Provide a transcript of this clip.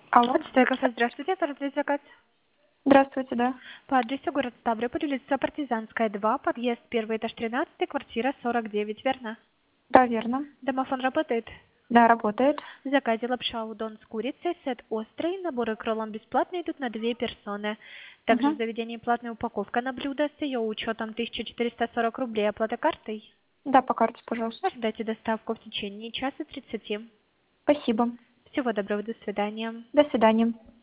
Алло. Почта кафе, здравствуйте, это разлить заказ. Здравствуйте, да. По адресу город Ставрополь, улица Партизанская, 2, подъезд, первый этаж, 13, квартира 49, верно? Да, верно. Домофон работает? Да, работает. В заказе лапша удон с курицей, сет острый, наборы кроллом бесплатные идут на 2 персоны. Также в Угу. заведении платная упаковка на блюдо с ее учетом 1440 рублей, оплата картой. Да, по карте, пожалуйста. Ожидайте доставку в течение часа 30. Спасибо. Всего доброго, до свидания. До свидания.